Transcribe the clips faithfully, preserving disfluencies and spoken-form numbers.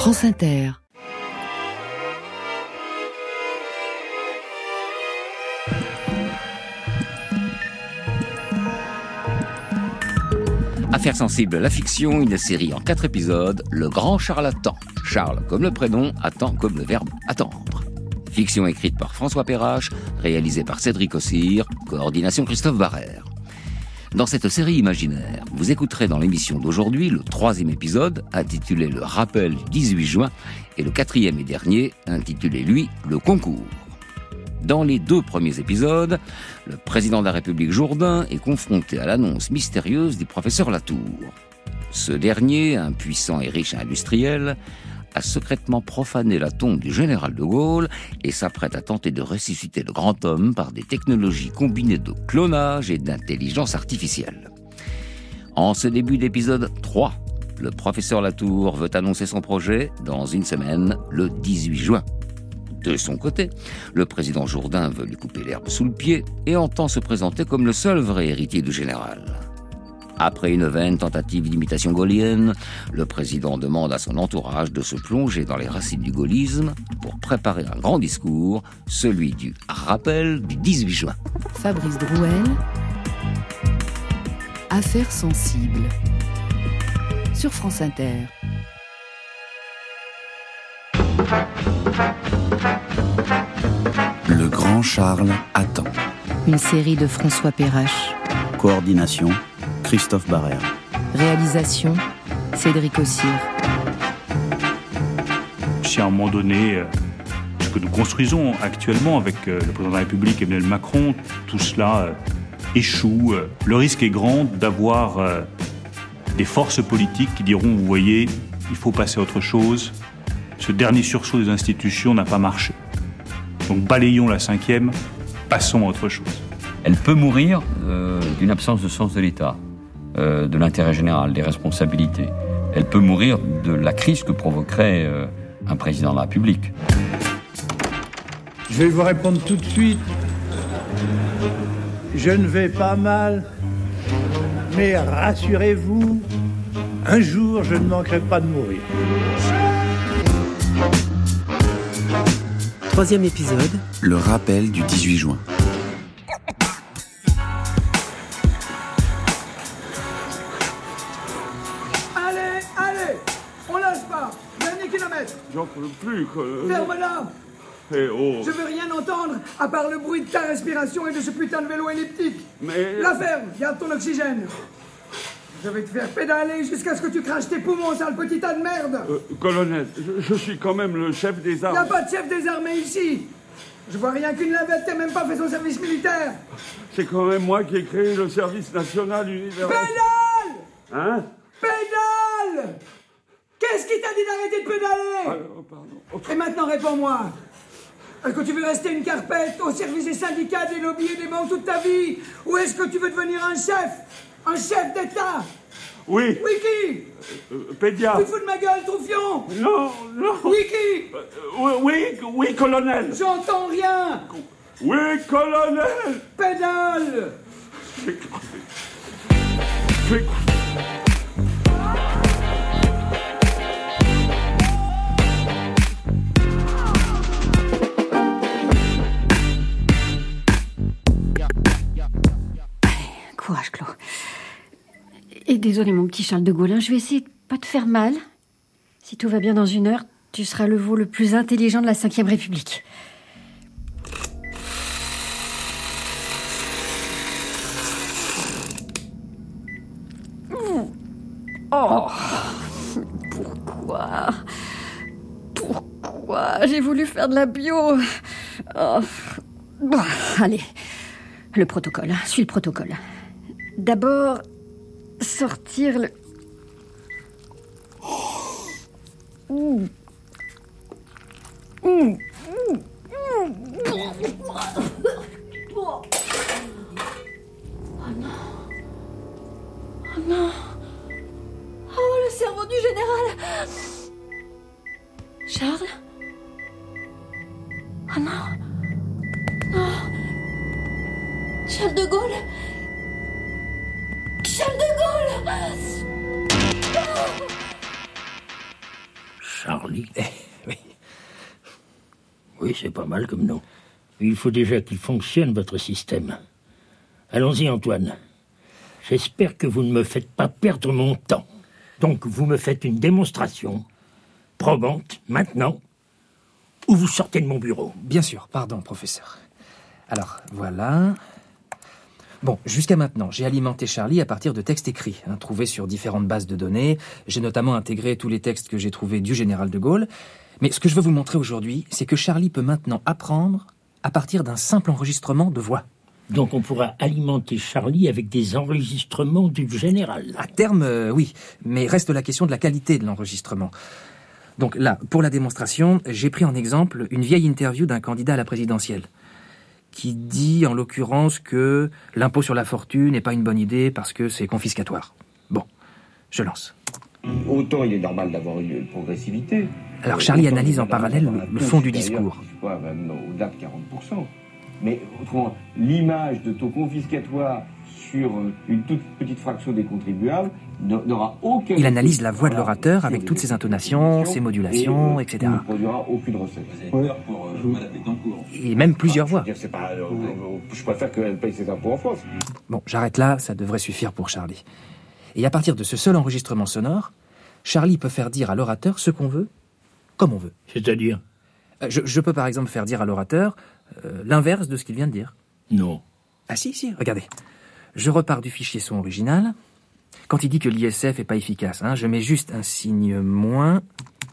France Inter. Affaires sensibles, la fiction, une série en quatre épisodes, Le Grand Charles attend. Charles comme le prénom, attend comme le verbe attendre. Fiction écrite par François Perrache, réalisée par Cédric Ossire, coordination Christophe Barrère. Dans cette série imaginaire, vous écouterez dans l'émission d'aujourd'hui le troisième épisode, intitulé Le Rappel du dix-huit juin, et le quatrième et dernier, intitulé, lui, Le Concours. Dans les deux premiers épisodes, le président de la République Jourdain est confronté à l'annonce mystérieuse du professeur Latour. Ce dernier, un puissant et riche industriel, a secrètement profané la tombe du général de Gaulle et s'apprête à tenter de ressusciter le grand homme par des technologies combinées de clonage et d'intelligence artificielle. En ce début d'épisode trois, le professeur Latour veut annoncer son projet dans une semaine, le dix-huit juin. De son côté, le président Jourdain veut lui couper l'herbe sous le pied et entend se présenter comme le seul vrai héritier du général. Après une vaine tentative d'imitation gaullienne, le président demande à son entourage de se plonger dans les racines du gaullisme pour préparer un grand discours, celui du rappel du dix-huit juin. Fabrice Drouel, Affaires sensibles, sur France Inter. Le Grand Charles attend. Une série de François Perrache. Coordination, Christophe Barrère. Réalisation, Cédric Ossire. Si à un moment donné, ce que nous construisons actuellement avec le président de la République Emmanuel Macron, tout cela échoue, le risque est grand d'avoir des forces politiques qui diront, vous voyez, il faut passer à autre chose. Ce dernier sursaut des institutions n'a pas marché. Donc balayons la cinquième, passons à autre chose. Elle peut mourir euh, d'une absence de sens de l'État, euh, de l'intérêt général, des responsabilités. Elle peut mourir de la crise que provoquerait euh, un président de la République. Je vais vous répondre tout de suite. Je ne vais pas mal, mais rassurez-vous, un jour je ne manquerai pas de mourir. Troisième épisode. Le rappel du dix-huit juin. Allez, allez, on lâche pas. Dernier kilomètre. J'en peux plus, que... Ferme-la. Eh oh. Je veux rien entendre à part le bruit de ta respiration et de ce putain de vélo elliptique. Mais... La ferme, garde ton oxygène. Je vais te faire pédaler jusqu'à ce que tu craches tes poumons, sale petit tas de merde. Euh, colonel, je, je suis quand même le chef des armes. Y'a pas de chef des armées ici. Je vois rien qu'une lavette, t'as même pas fait son service militaire. C'est quand même moi qui ai créé le service national universel. Pédale. Hein? Pédale. Qu'est-ce qui t'a dit d'arrêter de pédaler? Alors, pardon. Et maintenant, réponds-moi. Est-ce que tu veux rester une carpette au service des syndicats, des lobbies et des banques toute ta vie? Ou est-ce que tu veux devenir un chef? Un chef d'État? Oui. Oui, qui? Euh, Pédia. Tu te fous de ma gueule, Troufion? Non, non. Oui, qui? Euh, oui, oui, oui, colonel. J'entends rien. Oui, colonel. Pédale. Fais... Fais... Courage, Claude. Et désolé, mon petit Charles de Gaulle, je vais essayer de pas te faire mal. Si tout va bien dans une heure, tu seras le veau le plus intelligent de la cinquième République. Oh, pourquoi Pourquoi j'ai voulu faire de la bio? Oh. Bon, allez, le protocole, hein. Suis le protocole. D'abord, sortir le... Mmh. Mmh. Mmh. Oh non. Oh non. Oh, le cerveau du général. Charles? Oh non. Non. Charles de Gaulle. Charles de Gaulle. Non. Charlie. Eh, oui. Oui, c'est pas mal comme nom. Il faut déjà qu'il fonctionne, votre système. Allons-y, Antoine. J'espère que vous ne me faites pas perdre mon temps. Donc, vous me faites une démonstration probante, maintenant, ou vous sortez de mon bureau. Bien sûr, pardon, professeur. Alors, voilà. Bon, jusqu'à maintenant, j'ai alimenté Charlie à partir de textes écrits, hein, trouvés sur différentes bases de données. J'ai notamment intégré tous les textes que j'ai trouvés du général de Gaulle. Mais ce que je veux vous montrer aujourd'hui, c'est que Charlie peut maintenant apprendre à partir d'un simple enregistrement de voix. Donc on pourra alimenter Charlie avec des enregistrements du général. À terme, euh, oui. Mais reste la question de la qualité de l'enregistrement. Donc là, pour la démonstration, j'ai pris en exemple une vieille interview d'un candidat à la présidentielle qui dit, en l'occurrence, que l'impôt sur la fortune n'est pas une bonne idée parce que c'est confiscatoire. Bon, je lance. Autant il est normal d'avoir une progressivité. Alors Charlie analyse en parallèle le, le fond du discours. Soit même au-delà de quarante pour cent. Mais l'image de taux confiscatoire sur une toute petite fraction des contribuables n'aura aucun... Il analyse la voix de l'orateur avec toutes ses intonations, ses modulations, et cetera. Il ne produira aucune recette. Vous avez peur pour euh, Madame Bettencourt. Et même plusieurs voix. Je, pas, euh, je préfère qu'elle paye ses impôts en France. Bon, j'arrête là, ça devrait suffire pour Charlie. Et à partir de ce seul enregistrement sonore, Charlie peut faire dire à l'orateur ce qu'on veut, comme on veut. C'est-à-dire ? je, je peux par exemple faire dire à l'orateur euh, l'inverse de ce qu'il vient de dire. Non. Ah si, si, regardez. Je repars du fichier son original. Quand il dit que l'I S F est pas efficace, hein, je mets juste un signe moins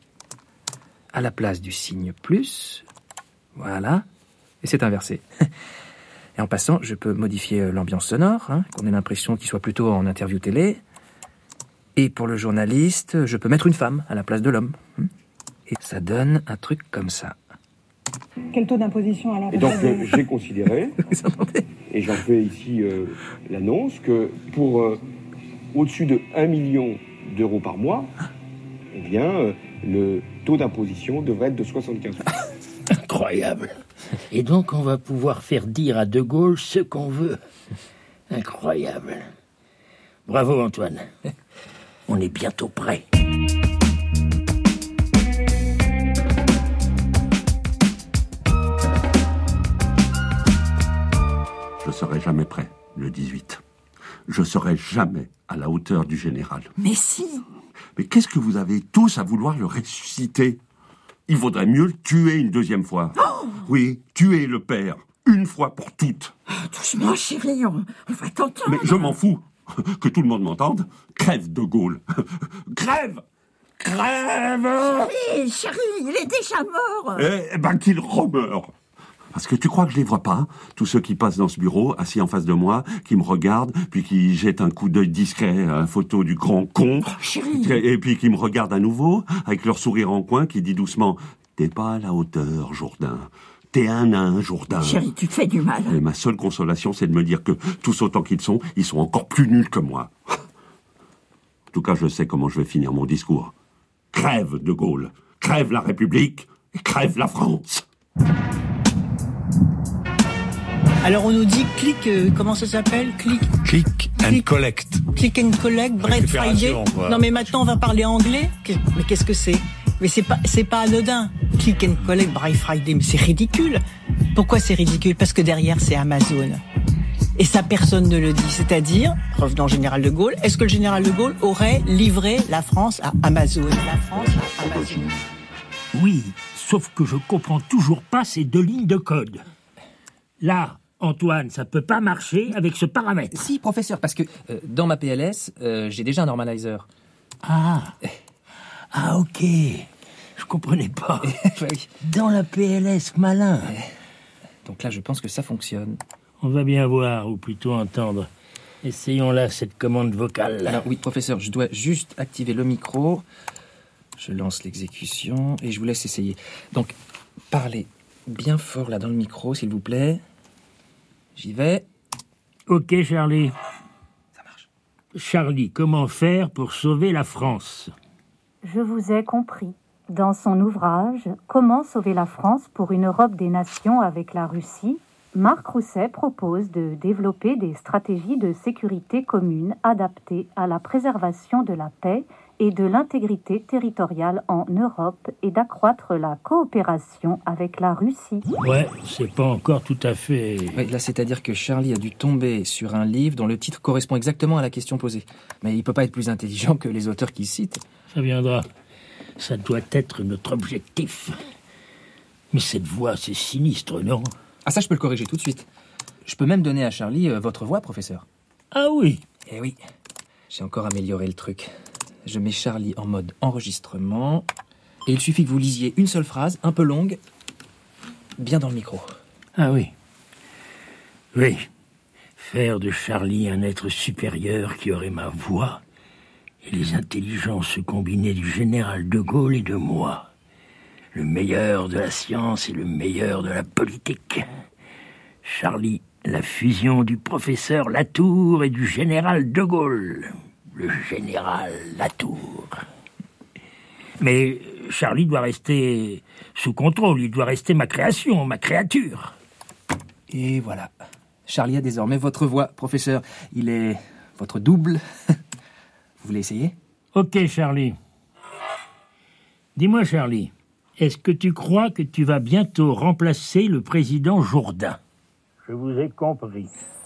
à la place du signe plus. Voilà. Et c'est inversé. Et en passant, je peux modifier l'ambiance sonore, hein, qu'on ait l'impression qu'il soit plutôt en interview télé. Et pour le journaliste, je peux mettre une femme à la place de l'homme. Et ça donne un truc comme ça. Quel taux d'imposition alors? Et donc euh, j'ai considéré, et j'en fais ici euh, l'annonce, que pour euh, au-dessus de un million d'euros par mois, eh bien, euh, le taux d'imposition devrait être de soixante-quinze pour cent. Incroyable. Et donc on va pouvoir faire dire à De Gaulle ce qu'on veut. Incroyable. Bravo Antoine. On est bientôt prêt. Je serai jamais prêt, le dix-huit. Je serai jamais à la hauteur du général. Mais si. Mais qu'est-ce que vous avez tous à vouloir le ressusciter? Il vaudrait mieux le tuer une deuxième fois. Oh oui, tuer le père, une fois pour toutes. Doucement, chérie, on, on va t'entendre. Mais je m'en fous. Que tout le monde m'entende. Crève, De Gaulle. Crève. Crève. Chérie, chérie, il est déjà mort. Eh ben qu'il remeure. Parce que tu crois que je les vois pas, tous ceux qui passent dans ce bureau, assis en face de moi, qui me regardent, puis qui jettent un coup d'œil discret à la photo du grand con, oh, et puis qui me regardent à nouveau, avec leur sourire en coin, qui dit doucement « T'es pas à la hauteur, Jourdain. T'es un nain, Jourdain. » Chérie, tu te fais du mal. Et ma seule consolation, c'est de me dire que, tous autant qu'ils sont, ils sont encore plus nuls que moi. En tout cas, je sais comment je vais finir mon discours. Crève, De Gaulle. Crève la République, et crève la France. Alors on nous dit click, euh, comment ça s'appelle? Click. Click and click, collect. Click and collect, Black Friday. Quoi. Non mais maintenant on va parler anglais. Mais qu'est-ce que c'est? Mais c'est pas, c'est pas anodin. Click and collect, Black Friday, mais c'est ridicule. Pourquoi c'est ridicule? Parce que derrière c'est Amazon. Et ça personne ne le dit. C'est-à-dire, revenons au général de Gaulle, est-ce que le général de Gaulle aurait livré la France à Amazon? La France à Amazon. Oui, sauf que je comprends toujours pas ces deux lignes de code. Là, Antoine, ça peut pas marcher avec ce paramètre. Si, professeur, parce que euh, dans ma P L S, euh, j'ai déjà un normalizer. Ah, ah ok, je comprenais pas. Dans la P L S, malin. Donc là, je pense que ça fonctionne. On va bien voir, ou plutôt entendre. Essayons là cette commande vocale. Alors oui, professeur, je dois juste activer le micro. Je lance l'exécution et je vous laisse essayer. Donc, parlez bien fort là dans le micro, s'il vous plaît. J'y vais. Ok, Charlie. Ça marche. Charlie, comment faire pour sauver la France? Je vous ai compris. Dans son ouvrage « Comment sauver la France pour une Europe des nations avec la Russie », Marc Rousset propose de développer des stratégies de sécurité communes adaptées à la préservation de la paix et de l'intégrité territoriale en Europe et d'accroître la coopération avec la Russie. Ouais, c'est pas encore tout à fait... Ouais, là, c'est-à-dire que Charlie a dû tomber sur un livre dont le titre correspond exactement à la question posée. Mais il peut pas être plus intelligent que les auteurs qu'il cite. Ça viendra. Ça doit être notre objectif. Mais cette voix, c'est sinistre, non? Ah, ça, je peux le corriger tout de suite. Je peux même donner à Charlie euh, votre voix, professeur. Ah oui? Eh oui. J'ai encore amélioré le truc. Je mets Charlie en mode enregistrement. Et il suffit que vous lisiez une seule phrase, un peu longue, bien dans le micro. Ah oui. Oui. Faire de Charlie un être supérieur qui aurait ma voix et les intelligences combinées du général de Gaulle et de moi. Le meilleur de la science et le meilleur de la politique. Charlie, la fusion du professeur Latour et du général de Gaulle. Le général Latour. Mais Charlie doit rester sous contrôle, il doit rester ma création, ma créature. Et voilà. Charlie a désormais votre voix, professeur. Il est votre double. Vous voulez essayer? Ok, Charlie. Dis-moi, Charlie, est-ce que tu crois que tu vas bientôt remplacer le président Jourdain? Je vous ai compris.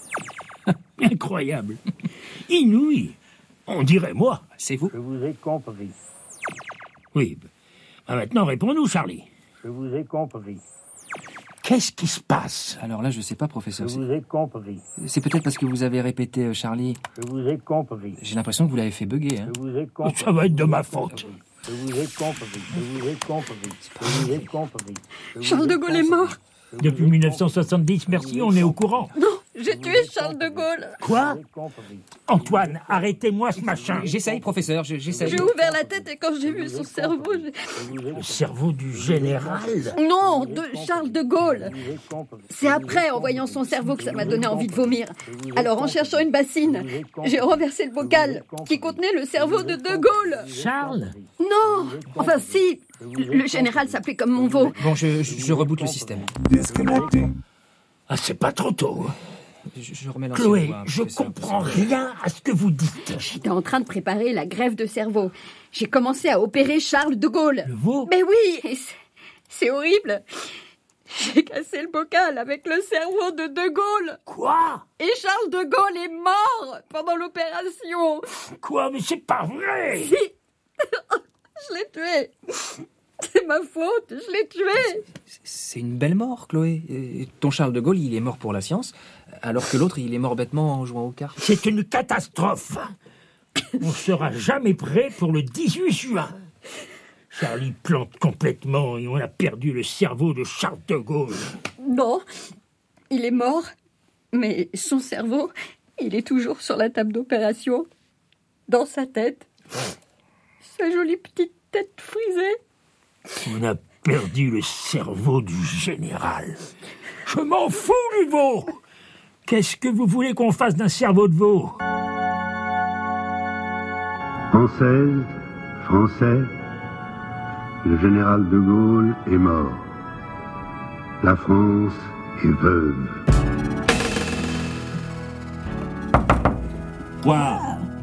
Incroyable. Inouï. On dirait moi. C'est vous? Je vous ai compris. Oui. Bah maintenant, réponds-nous, Charlie. Je vous ai compris. Qu'est-ce qui se passe? Alors là, je sais pas, professeur. Je vous ai compris. C'est peut-être parce que vous avez répété euh, Charlie. Je vous ai compris. J'ai l'impression que vous l'avez fait bugger. Hein. Je vous ai compris. Ça va être de ma faute. Je vous ai compris. Je vous ai compris. Je vous ai compris. Charles de Gaulle est mort. Depuis mille neuf cent soixante-dix, merci, on est au courant. Non, j'ai tué Charles de Gaulle. Quoi? Antoine, arrêtez-moi ce machin. J'essaye, professeur, j'essaye. J'ai ouvert la tête et quand j'ai vu son cerveau, j'ai... Le cerveau du général? Non, de Charles de Gaulle. C'est après, en voyant son cerveau, que ça m'a donné envie de vomir. Alors, en cherchant une bassine, j'ai renversé le bocal qui contenait le cerveau de de Gaulle. Charles? Non, enfin si, le général s'appelait comme mon veau. Bon, je, je, je reboot le système. Ah, c'est pas trop tôt. Je, je remets Chloé, je comprends rien à ce que vous dites. J'étais en train de préparer la greffe de cerveau. J'ai commencé à opérer Charles de Gaulle. Le veau? Mais oui, et c'est, c'est horrible. J'ai cassé le bocal avec le cerveau de de Gaulle. Quoi? Et Charles de Gaulle est mort pendant l'opération. Quoi? Mais c'est pas vrai. Si. Je l'ai tué. C'est ma faute, je l'ai tué. C'est une belle mort, Chloé. Et ton Charles de Gaulle, il est mort pour la science, alors que l'autre, il est mort bêtement en jouant aux cartes. C'est une catastrophe. On sera jamais prêt pour le dix-huit juin. Charlie plante complètement et on a perdu le cerveau de Charles de Gaulle. Non, il est mort, mais son cerveau, il est toujours sur la table d'opération, dans sa tête. Sa jolie petite tête frisée. On a perdu le cerveau du général. Je m'en fous du veau. Qu'est-ce que vous voulez qu'on fasse d'un cerveau de veau? Française, Français, le général de Gaulle est mort. La France est veuve. Quoi?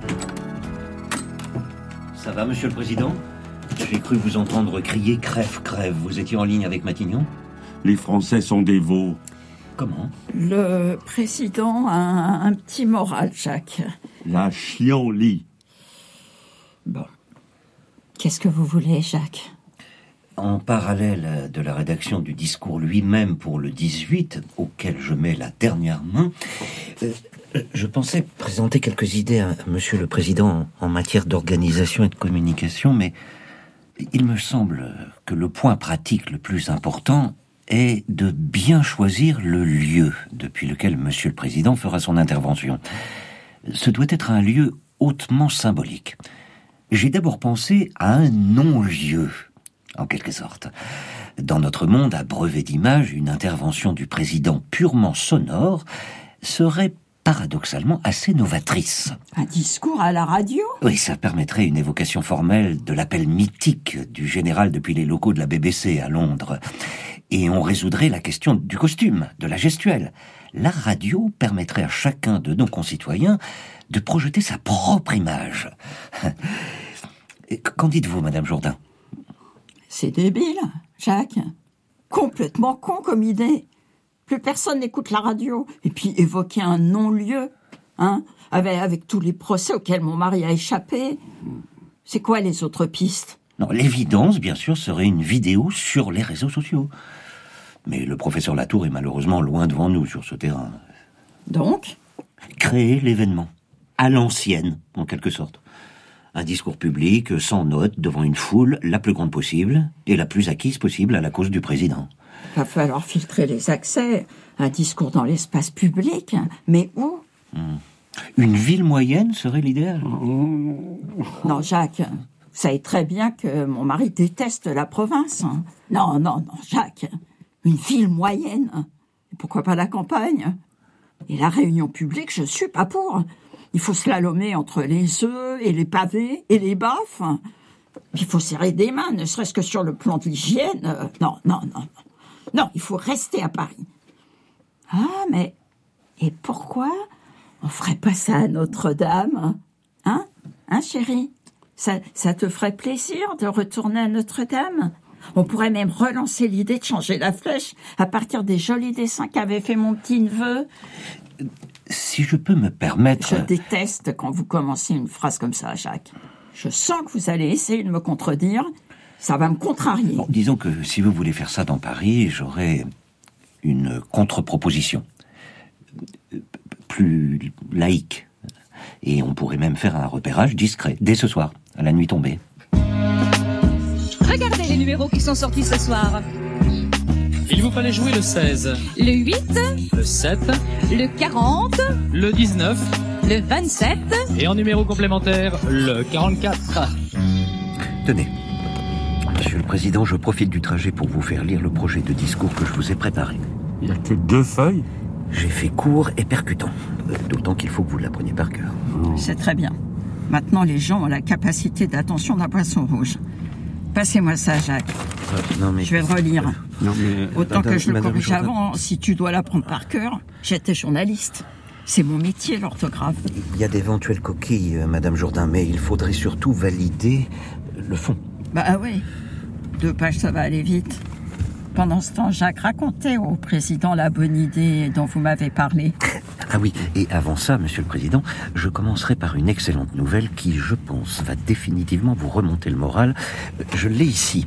Ça va, monsieur le président? J'ai cru vous entendre crier « crève, crève ». Vous étiez en ligne avec Matignon? Les Français sont des veaux. Comment? Le président a un, un petit moral, Jacques. La chienlit. Bon. Qu'est-ce que vous voulez, Jacques? En parallèle de la rédaction du discours lui-même pour le dix-huit, auquel je mets la dernière main, euh, je pensais présenter quelques idées à monsieur le président en matière d'organisation et de communication, mais il me semble que le point pratique le plus important est de bien choisir le lieu depuis lequel monsieur le président fera son intervention. Ce doit être un lieu hautement symbolique. J'ai d'abord pensé à un non-lieu, en quelque sorte. Dans notre monde à brevet d'image, une intervention du président purement sonore serait paradoxalement assez novatrice. Un discours à la radio? Oui, ça permettrait une évocation formelle de l'appel mythique du général depuis les locaux de la B B C à Londres. Et on résoudrait la question du costume, de la gestuelle. La radio permettrait à chacun de nos concitoyens de projeter sa propre image. Qu'en dites-vous, Madame Jourdain? C'est débile, Jacques. Complètement con comme idée. Plus personne n'écoute la radio. Et puis évoquer un non-lieu, hein, avec, avec tous les procès auxquels mon mari a échappé. C'est quoi les autres pistes? Non, l'évidence, bien sûr, serait une vidéo sur les réseaux sociaux. Mais le professeur Latour est malheureusement loin devant nous sur ce terrain. Donc? Créer l'événement. À l'ancienne, en quelque sorte. Un discours public, sans notes, devant une foule la plus grande possible et la plus acquise possible à la cause du président. Va falloir filtrer les accès. Un discours dans l'espace public. Mais où? Hmm. Une ville moyenne serait l'idéal. Non, Jacques, vous savez très bien que mon mari déteste la province. Non, non, non, Jacques. Une ville moyenne. Pourquoi pas la campagne? Et la réunion publique, je suis pas pour. Il faut slalomer entre les œufs et les pavés et les baffes. Il faut serrer des mains, ne serait-ce que sur le plan de l'hygiène. Non, non, non, non. Non, il faut rester à Paris. Ah, mais... Et pourquoi on ferait pas ça à Notre-Dame? Hein? Hein, chérie? Ça, ça te ferait plaisir de retourner à Notre-Dame? On pourrait même relancer l'idée de changer la flèche à partir des jolis dessins qu'avait fait mon petit-neveu. Si je peux me permettre... Je déteste quand vous commencez une phrase comme ça, Jacques. Je sens que vous allez essayer de me contredire. Ça va me contrarier. Bon, disons que si vous voulez faire ça dans Paris, j'aurais une contre-proposition. Plus laïque. Et on pourrait même faire un repérage discret, dès ce soir, à la nuit tombée. Regardez les numéros qui sont sortis ce soir. Il vous fallait jouer le seize. Le huit. Le sept. Le quarante. Le dix-neuf. Le vingt-sept. Et en numéro complémentaire, le quarante-quatre. Tenez. Monsieur le Président, je profite du trajet pour vous faire lire le projet de discours que je vous ai préparé. Il n'y a que deux feuilles? J'ai fait court et percutant. D'autant qu'il faut que vous l'appreniez par cœur. Oh. C'est très bien. Maintenant, les gens ont la capacité d'attention d'un poisson rouge. Passez-moi ça, Jacques. Euh, non, mais... Je vais le relire. Non, mais... Autant Madame, que je le Madame corrige Jourdain... avant, si tu dois l'apprendre par cœur, j'étais journaliste. C'est mon métier, l'orthographe. Il y a d'éventuelles coquilles, euh, Madame Jourdain, mais il faudrait surtout valider le fond. Bah oui. Deux pages, ça va aller vite. Pendant ce temps, Jacques, racontait au président la bonne idée dont vous m'avez parlé. Ah oui, et avant ça, Monsieur le Président, je commencerai par une excellente nouvelle qui, je pense, va définitivement vous remonter le moral. Je l'ai ici.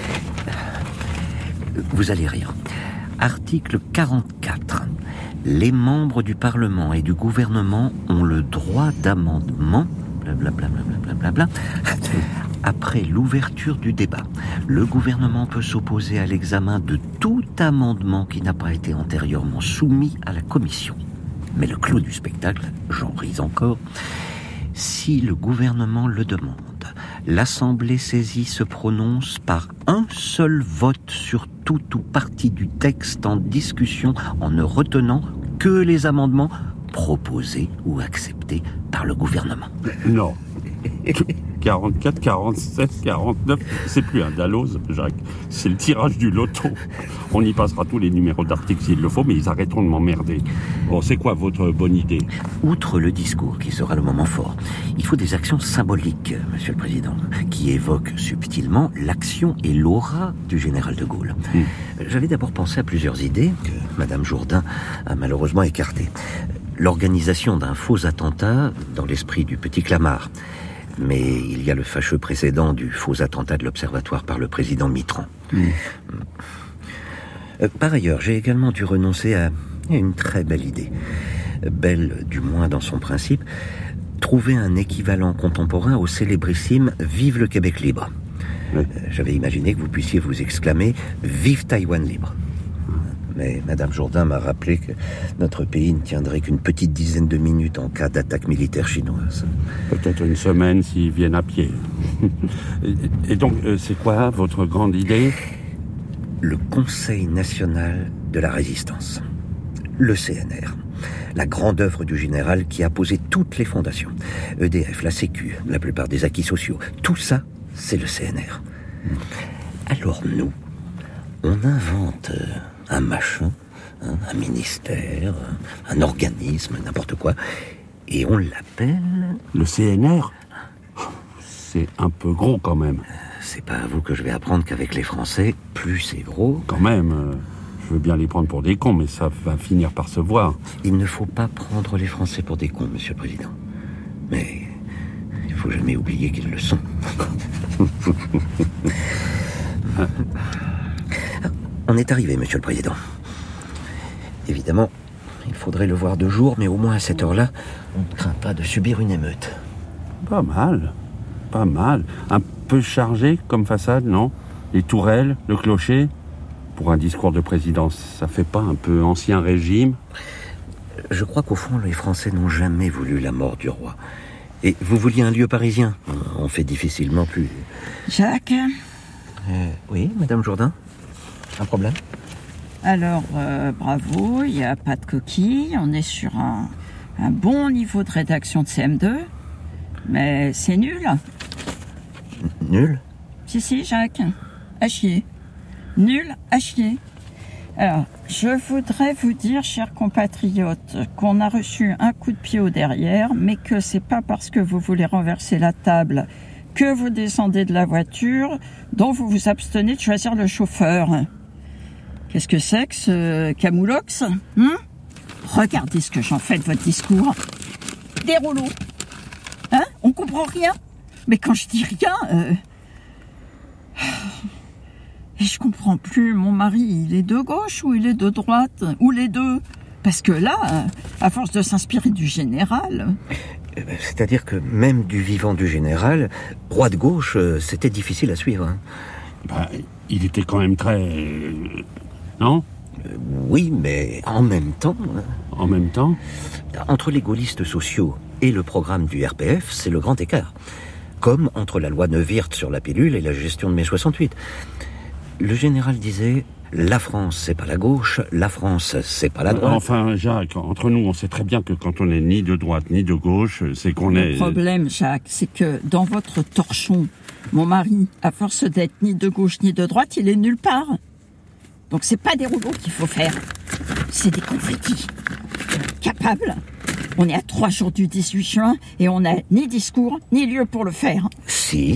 Vous allez rire. Article quarante-quatre. Les membres du Parlement et du gouvernement ont le droit d'amendement, blablabla, blablabla, après l'ouverture du débat. Le gouvernement peut s'opposer à l'examen de tout amendement qui n'a pas été antérieurement soumis à la commission. Mais le clou du spectacle, j'en ris encore, si le gouvernement le demande, l'Assemblée saisie se prononce par un seul vote sur tout ou partie du texte en discussion en ne retenant que les amendements proposés ou acceptés par le gouvernement. Non. quarante-quatre, quarante-sept, quarante-neuf, c'est plus un Dalloz, Jacques. C'est le tirage du loto. On y passera tous les numéros d'articles s'il le faut, mais ils arrêteront de m'emmerder. Bon, c'est quoi votre bonne idée? Outre le discours, qui sera le moment fort, il faut des actions symboliques, Monsieur le Président, qui évoquent subtilement l'action et l'aura du général de Gaulle. Mmh. J'avais d'abord pensé à plusieurs idées que Madame Jourdain a malheureusement écartées. L'organisation d'un faux attentat dans l'esprit du petit Clamart. Mais il y a le fâcheux précédent du faux attentat de l'Observatoire par le président Mitterrand. Mmh. Par ailleurs, j'ai également dû renoncer à une très belle idée. Belle, du moins dans son principe, trouver un équivalent contemporain au célébrissime « Vive le Québec libre ». Oui. J'avais imaginé que vous puissiez vous exclamer « Vive Taïwan libre ». Mais Madame Jourdain m'a rappelé que notre pays ne tiendrait qu'une petite dizaine de minutes en cas d'attaque militaire chinoise. Peut-être une semaine s'ils viennent à pied. Et donc, c'est quoi votre grande idée? Le Conseil national de la résistance. Le C N R. La grande œuvre du général qui a posé toutes les fondations. E D F, la Sécu, la plupart des acquis sociaux. Tout ça, c'est le C N R. Alors nous, on invente... un machin, hein, un ministère, un organisme, n'importe quoi, et on l'appelle... Le C N R? c'est un peu gros quand même. C'est pas à vous que je vais apprendre qu'avec les Français, plus c'est gros... Quand même, euh, je veux bien les prendre pour des cons, mais ça va finir par se voir. Il ne faut pas prendre les Français pour des cons, Monsieur le Président. Mais il faut jamais oublier qu'ils le sont. On est arrivé, Monsieur le Président. Évidemment, il faudrait le voir de jour, mais au moins à cette heure-là, on ne craint pas de subir une émeute. Pas mal, pas mal. Un peu chargé comme façade, non? Les tourelles, le clocher. Pour un discours de présidence, ça fait pas un peu ancien régime? Je crois qu'au fond, les Français n'ont jamais voulu la mort du roi. Et vous vouliez un lieu parisien? On fait difficilement plus... Jacques? Euh, oui, Madame Jourdain? Un problème? Alors, euh, bravo, il n'y a pas de coquille, on est sur un, un bon niveau de rédaction de C M deux, mais c'est nul. Nul? Si, si, Jacques, à chier. Nul à chier. Alors, je voudrais vous dire, chers compatriotes, qu'on a reçu un coup de pied au derrière, mais que c'est pas parce que vous voulez renverser la table que vous descendez de la voiture, dont vous vous abstenez de choisir le chauffeur. Qu'est-ce que c'est que ce camoulox, hein? Regardez ce que j'en fais de votre discours. Des rouleaux. Hein? On comprend rien. Mais quand je dis rien... Euh... Et je comprends plus, mon mari, il est de gauche ou il est de droite? Ou les deux? Parce que là, à force de s'inspirer du général... C'est-à-dire que même du vivant du général, roi de gauche, c'était difficile à suivre. Hein. Bah, il était quand même très... Non? euh, Oui, mais en même temps... En même temps? Entre les gaullistes sociaux et le programme du R P F, c'est le grand écart. Comme entre la loi Neuwirth sur la pilule et la gestion de mai soixante-huit. Le général disait... La France, c'est pas la gauche, la France, c'est pas la droite. Enfin, Jacques, entre nous, on sait très bien que quand on est ni de droite ni de gauche, c'est qu'on est... Le problème, Jacques, c'est que dans votre torchon, mon mari, à force d'être ni de gauche ni de droite, il est nulle part. Donc c'est pas des rouleaux qu'il faut faire, c'est des confettis. Capables. On est à trois jours du dix-huit juin et on n'a ni discours ni lieu pour le faire. Si.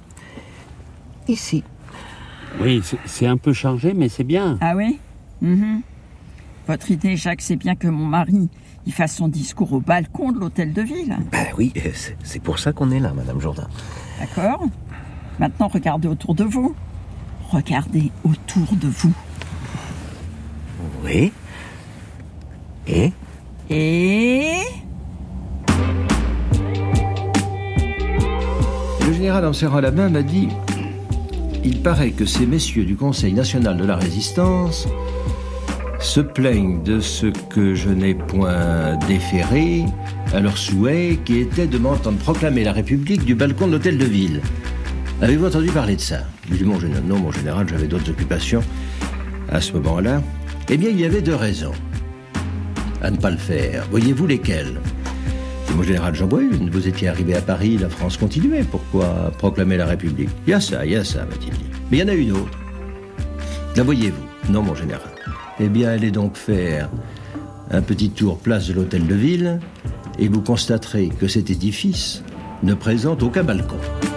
Ici. Oui, c'est un peu chargé, mais c'est bien. Ah oui? Mmh. Votre idée, Jacques, c'est bien que mon mari il fasse son discours au balcon de l'hôtel de ville. Ben oui, c'est pour ça qu'on est là, Madame Jourdain. D'accord. Maintenant, regardez autour de vous. Regardez autour de vous. Oui. Et? Et... Le général, en serrant la main, m'a dit... Il paraît que ces messieurs du Conseil national de la Résistance se plaignent de ce que je n'ai point déféré à leur souhait qui était de m'entendre proclamer la République du balcon de l'hôtel de ville. Avez-vous entendu parler de ça? Je dis, mon général, non, mon général, j'avais d'autres occupations à ce moment-là. Eh bien, il y avait deux raisons à ne pas le faire. Voyez-vous lesquelles? Mon général, j'en vois une. Vous étiez arrivé à Paris, la France continuait. Pourquoi proclamer la République? Il y a ça, il y a ça, m'a-t-il dit. Mais il y en a une autre. La voyez-vous? Non, mon général. Eh bien, allez donc faire un petit tour place de l'hôtel de ville et vous constaterez que cet édifice ne présente aucun balcon.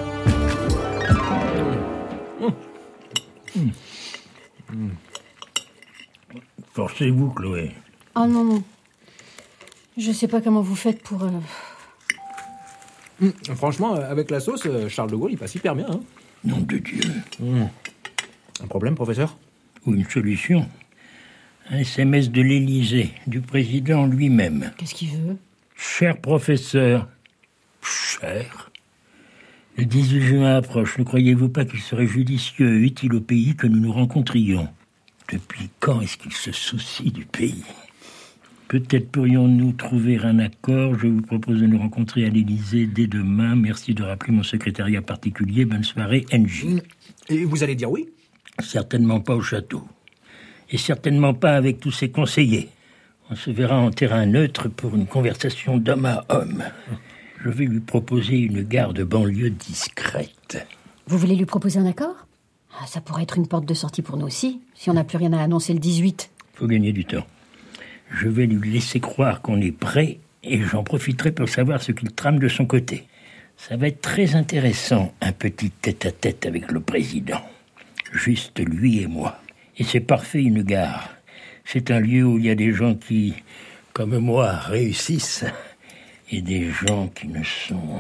Forcez-vous, Chloé. Oh non, non. Je sais pas comment vous faites pour... Euh... Mmh, franchement, avec la sauce, Charles de Gaulle, il passe hyper bien. Hein. Nom de Dieu. Mmh. Un problème, professeur? Ou une solution. Un S M S de l'Élysée, du président lui-même. Qu'est-ce qu'il veut? Cher professeur. Cher. Le dix-huit juin approche. Ne croyez-vous pas qu'il serait judicieux et utile au pays que nous nous rencontrions? Depuis quand est-ce qu'il se soucie du pays? Peut-être pourrions-nous trouver un accord. Je vous propose de nous rencontrer à l'Élysée dès demain. Merci de rappeler mon secrétariat particulier. Bonne soirée, N J. Et vous allez dire oui? Certainement pas au château. Et certainement pas avec tous ses conseillers. On se verra en terrain neutre pour une conversation d'homme à homme. Je vais lui proposer une gare de banlieue discrète. Vous voulez lui proposer un accord? Ah, ça pourrait être une porte de sortie pour nous aussi, si on n'a plus rien à annoncer le dix-huit. Faut gagner du temps. Je vais lui laisser croire qu'on est prêt et j'en profiterai pour savoir ce qu'il trame de son côté. Ça va être très intéressant, un petit tête-à-tête avec le président. Juste lui et moi. Et c'est parfait, une gare. C'est un lieu où il y a des gens qui, comme moi, réussissent. Et des gens qui ne sont...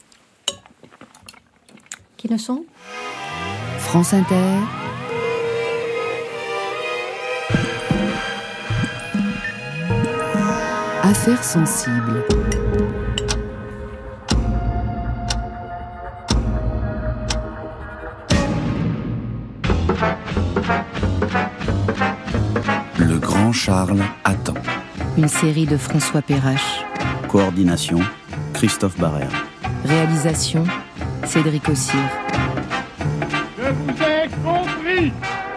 Qui ne sont ? France Inter. Affaires sensibles. Le grand Charles attend. Une série de François Perrache. Coordination, Christophe Barrère. Réalisation, Cédric Ossire. Je vous ai compris.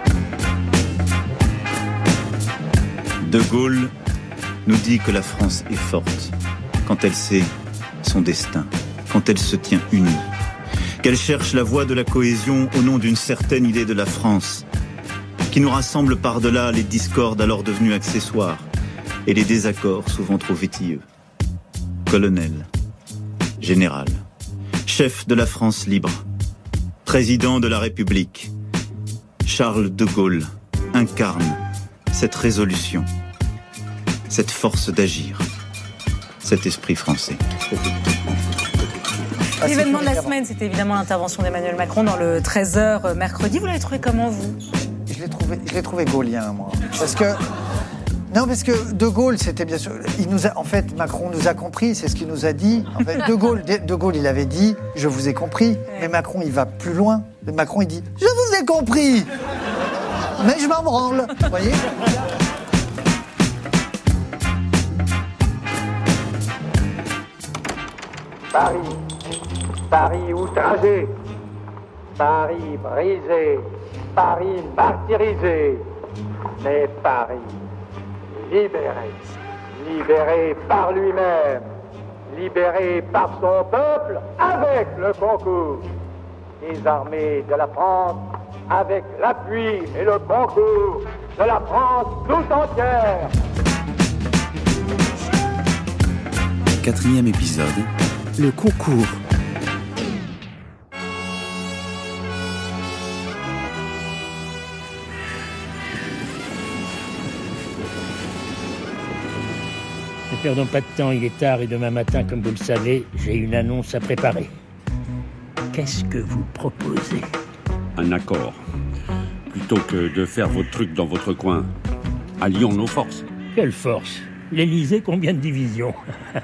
De Gaulle nous dit que la France est forte quand elle sait son destin, quand elle se tient unie, qu'elle cherche la voie de la cohésion au nom d'une certaine idée de la France, qui nous rassemble par-delà les discordes alors devenus accessoires et les désaccords souvent trop vétilleux. Colonel, général, chef de la France libre, président de la République, Charles de Gaulle incarne cette résolution, cette force d'agir, cet esprit français. L'événement de la semaine, c'était évidemment l'intervention d'Emmanuel Macron dans le treize heures mercredi. Vous l'avez trouvé comment, vous ? Je l'ai trouvé, je l'ai trouvé gaulien, moi. Parce que... Non, parce que De Gaulle, c'était bien sûr... Il nous a, en fait, Macron nous a compris, c'est ce qu'il nous a dit. En fait, De Gaulle, De Gaulle, il avait dit « Je vous ai compris ». Mais Macron, il va plus loin. Macron, il dit « Je vous ai compris ». Mais je m'en branle, vous voyez ? Paris, Paris outragé, Paris brisé, Paris martyrisé, mais Paris libéré, libéré par lui-même, libéré par son peuple avec le concours des armées de la France, avec l'appui et le concours de la France tout entière. Quatrième épisode. Le concours. Ne perdons pas de temps, il est tard et demain matin, comme vous le savez, j'ai une annonce à préparer. Qu'est-ce que vous proposez ? Un accord. Plutôt que de faire votre truc dans votre coin, allions nos forces. Quelle force ? L'Élysée, combien de divisions ?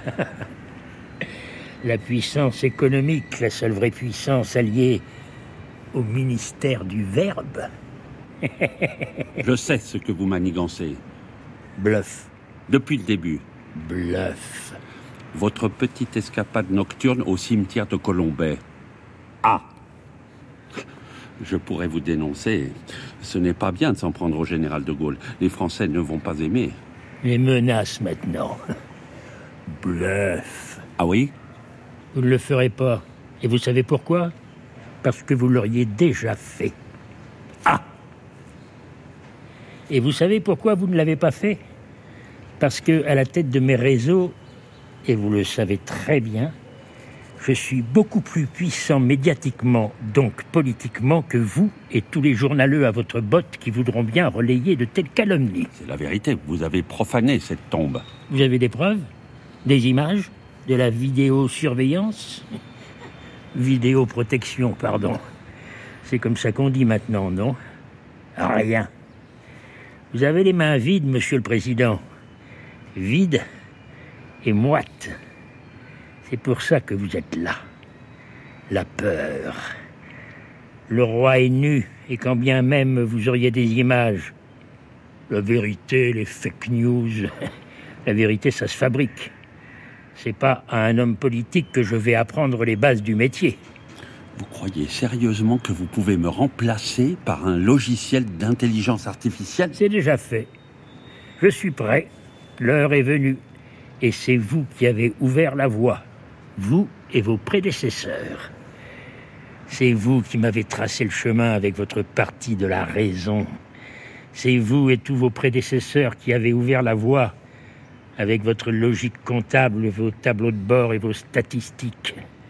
La puissance économique, la seule vraie puissance alliée au ministère du Verbe. Je sais ce que vous manigancez. Bluff. Depuis le début. Bluff. Votre petite escapade nocturne au cimetière de Colombey. Ah ! Je pourrais vous dénoncer. Ce n'est pas bien de s'en prendre au général de Gaulle. Les Français ne vont pas aimer. Les menaces maintenant. Bluff. Ah oui ? Vous ne le ferez pas. Et vous savez pourquoi ? Parce que vous l'auriez déjà fait. Ah ! Et vous savez pourquoi vous ne l'avez pas fait ? Parce que, à la tête de mes réseaux, et vous le savez très bien, je suis beaucoup plus puissant médiatiquement, donc politiquement, que vous et tous les journaleux à votre botte qui voudront bien relayer de telles calomnies. C'est la vérité, vous avez profané cette tombe. Vous avez des preuves ? Des images ? De la vidéosurveillance ? Vidéoprotection, pardon. C'est comme ça qu'on dit maintenant, non ? Rien. Vous avez les mains vides, monsieur le président. Vides et moites. C'est pour ça que vous êtes là. La peur. Le roi est nu, et quand bien même vous auriez des images. La vérité, les fake news. La vérité, ça se fabrique. C'est pas à un homme politique que je vais apprendre les bases du métier. Vous croyez sérieusement que vous pouvez me remplacer par un logiciel d'intelligence artificielle ? C'est déjà fait. Je suis prêt. L'heure est venue. Et c'est vous qui avez ouvert la voie. Vous et vos prédécesseurs. C'est vous qui m'avez tracé le chemin avec votre parti de la raison. C'est vous et tous vos prédécesseurs qui avez ouvert la voie avec votre logique comptable, vos tableaux de bord et vos statistiques.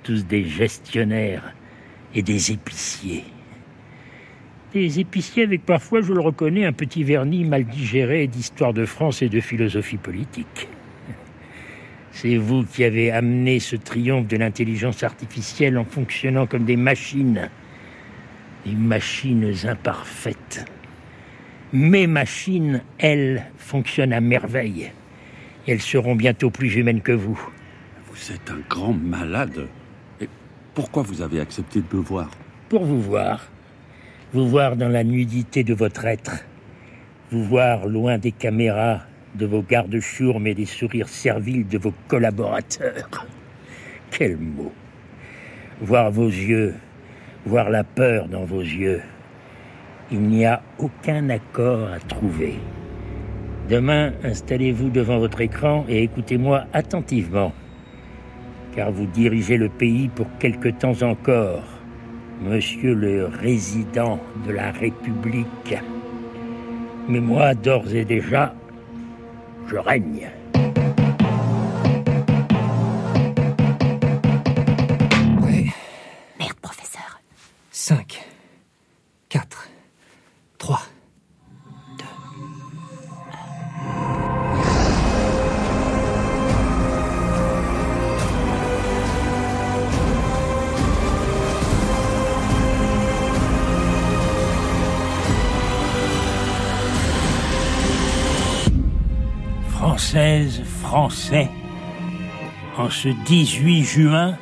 tous des gestionnaires et des épiciers. Des épiciers avec parfois, je le reconnais, un petit vernis mal digéré d'histoire de France et de philosophie politique. C'est vous qui avez amené ce triomphe de l'intelligence artificielle en fonctionnant comme des machines. Des machines imparfaites. Mes machines, elles, fonctionnent à merveille. Et elles seront bientôt plus humaines que vous. Vous êtes un grand malade. Et pourquoi vous avez accepté de me voir? Pour vous voir. Vous voir dans la nudité de votre être. Vous voir loin des caméras, de vos gardes-chourmes et des sourires serviles de vos collaborateurs. Quel mot! Voir vos yeux, voir la peur dans vos yeux. Il n'y a aucun accord à trouver. Demain, installez-vous devant votre écran et écoutez-moi attentivement. Car vous dirigez le pays pour quelque temps encore, monsieur le résident de la République. Mais moi, d'ores et déjà, je règne. Ouais. Merde, professeur. cinq, quatre, trois, deux. Françaises, Français, en ce dix-huit juin,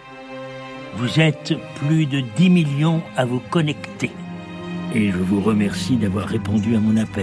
vous êtes plus de dix millions à vous connecter. Et je vous remercie d'avoir répondu à mon appel.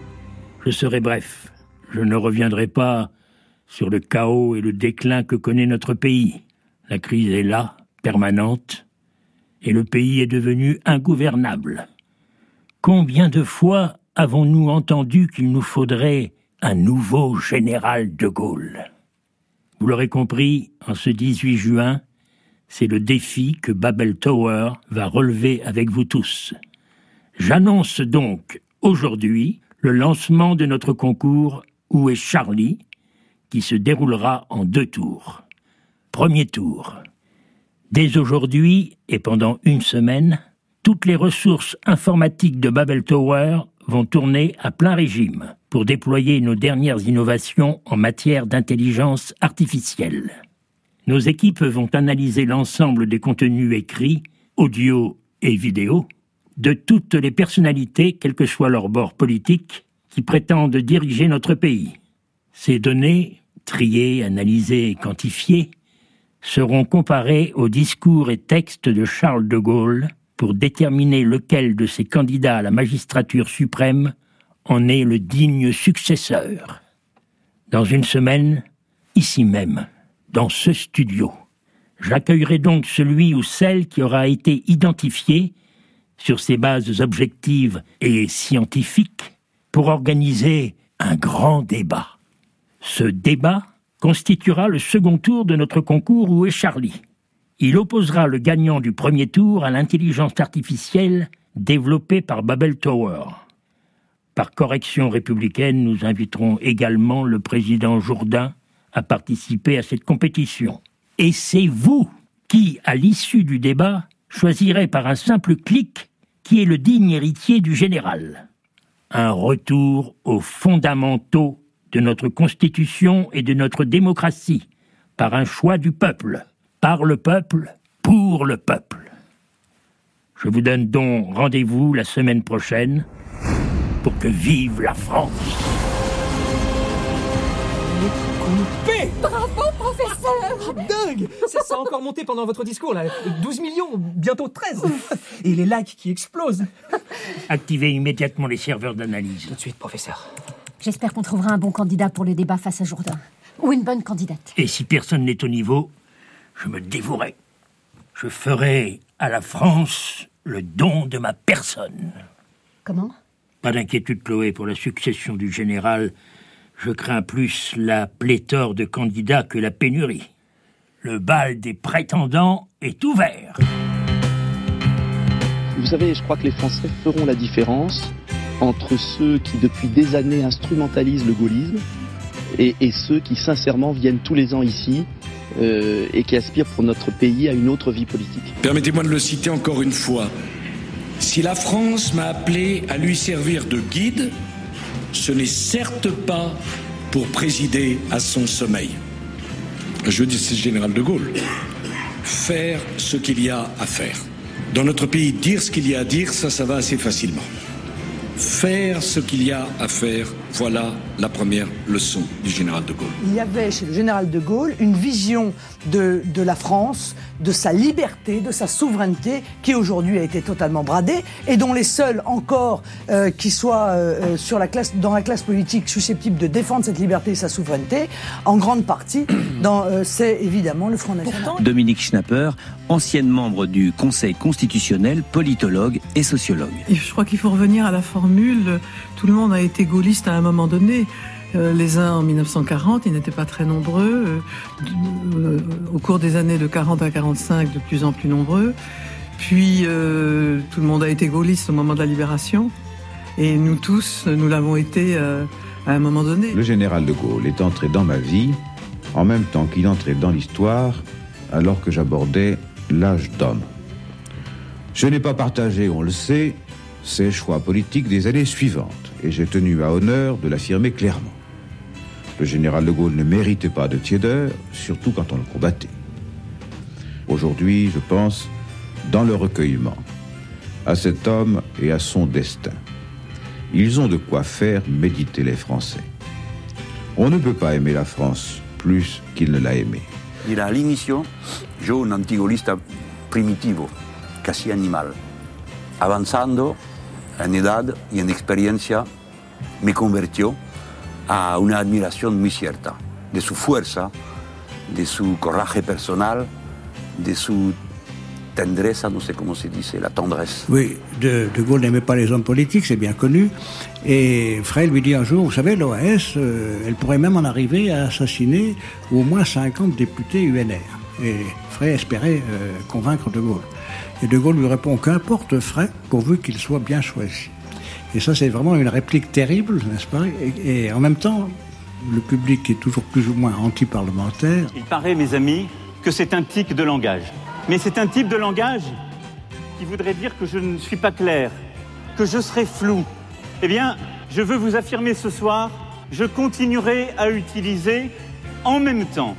Je serai bref. Je ne reviendrai pas sur le chaos et le déclin que connaît notre pays. La crise est là, permanente, et le pays est devenu ingouvernable. Combien de fois avons-nous entendu qu'il nous faudrait un nouveau général de Gaulle? Vous l'aurez compris, en ce dix-huit juin, c'est le défi que Babel Tower va relever avec vous tous. J'annonce donc aujourd'hui le lancement de notre concours « Où est Charlie ?», qui se déroulera en deux tours. Premier tour. Dès aujourd'hui et pendant une semaine, toutes les ressources informatiques de Babel Tower vont tourner à plein régime pour déployer nos dernières innovations en matière d'intelligence artificielle. Nos équipes vont analyser l'ensemble des contenus écrits, audio et vidéo, de toutes les personnalités, quel que soit leur bord politique, qui prétendent diriger notre pays. Ces données, triées, analysées et quantifiées, seront comparées aux discours et textes de Charles de Gaulle pour déterminer lequel de ces candidats à la magistrature suprême en est le digne successeur. Dans une semaine, ici même, dans ce studio, j'accueillerai donc celui ou celle qui aura été identifié sur ces bases objectives et scientifiques pour organiser un grand débat. Ce débat constituera le second tour de notre concours Où est Charlie ? Il opposera le gagnant du premier tour à l'intelligence artificielle développée par Babel Tower. Par correction républicaine, nous inviterons également le président Jourdain à participer à cette compétition. Et c'est vous qui, à l'issue du débat, choisirez par un simple clic qui est le digne héritier du général. Un retour aux fondamentaux de notre Constitution et de notre démocratie, par un choix du peuple, par le peuple, pour le peuple. Je vous donne donc rendez-vous la semaine prochaine pour que vive la France. Coupé ! Bravo, professeur! Dingue! Ça s'est encore monté pendant votre discours, là. douze millions, bientôt treize. Et les likes qui explosent. Activez immédiatement les serveurs d'analyse. Tout de suite, professeur. J'espère qu'on trouvera un bon candidat pour le débat face à Jourdain. Ou une bonne candidate. Et si personne n'est au niveau, je me dévouerai. Je ferai à la France le don de ma personne. Comment ? Pas d'inquiétude, Chloé, pour la succession du général. Je crains plus la pléthore de candidats que la pénurie. Le bal des prétendants est ouvert. Vous savez, je crois que les Français feront la différence entre ceux qui, depuis des années, instrumentalisent le gaullisme et, et ceux qui, sincèrement, viennent tous les ans ici euh, et qui aspire pour notre pays à une autre vie politique. Permettez-moi de le citer encore une fois. Si la France m'a appelé à lui servir de guide, ce n'est certes pas pour présider à son sommeil. Je dis, c'est le général de Gaulle. Faire ce qu'il y a à faire. Dans notre pays, dire ce qu'il y a à dire, ça, ça va assez facilement. Faire ce qu'il y a à faire, voilà la première leçon du général de Gaulle. Il y avait chez le général de Gaulle une vision de, de la France, de sa liberté, de sa souveraineté, qui aujourd'hui a été totalement bradée, et dont les seuls encore euh, qui soient euh, sur la classe, dans la classe politique susceptibles de défendre cette liberté et sa souveraineté, en grande partie, dans, euh, c'est évidemment le Front National. Pourtant, Dominique Schnapper, ancienne membre du Conseil constitutionnel, politologue et sociologue. Je crois qu'il faut revenir à la formule « tout le monde a été gaulliste à un moment donné ». Euh, les uns en mille neuf cent quarante, ils n'étaient pas très nombreux. Euh, euh, au cours des années de quarante à quarante-cinq, de plus en plus nombreux. Puis, euh, tout le monde a été gaulliste au moment de la Libération. Et nous tous, nous l'avons été euh, à un moment donné. Le général de Gaulle est entré dans ma vie en même temps qu'il entrait dans l'histoire alors que j'abordais l'âge d'homme. Je n'ai pas partagé, on le sait, ses choix politiques des années suivantes. Et j'ai tenu à honneur de l'affirmer clairement. Le général de Gaulle ne méritait pas de tiédeur, surtout quand on le combattait. Aujourd'hui, je pense, dans le recueillement, à cet homme et à son destin. Ils ont de quoi faire méditer les Français. On ne peut pas aimer la France plus qu'il ne l'a aimée. Mira, al inicio, yo un antigolista primitivo, casi animal, avanzando en edad y en experiencia, me convirtió a una admiración muy cierta de su fuerza, de su coraje personal, de su tendreza, no sé cómo se dice, la tendresse. Oui, de, de Gaulle n'aimait pas les hommes politiques, c'est bien connu. Et Frey lui dit un jour, vous savez, l'O A S, euh, elle pourrait même en arriver à assassiner au moins cinquante députés U N R. Et Frey espérait euh, convaincre de Gaulle. Et de Gaulle lui répond, qu'importe Frey, pourvu qu'il soit bien choisi. Et ça, c'est vraiment une réplique terrible, n'est-ce pas ? et, et en même temps, le public est toujours plus ou moins anti-parlementaire. Il paraît, mes amis, que c'est un tic de langage. Mais c'est un type de langage qui voudrait dire que je ne suis pas clair, que je serai flou. Eh bien, je veux vous affirmer ce soir, je continuerai à utiliser en même temps.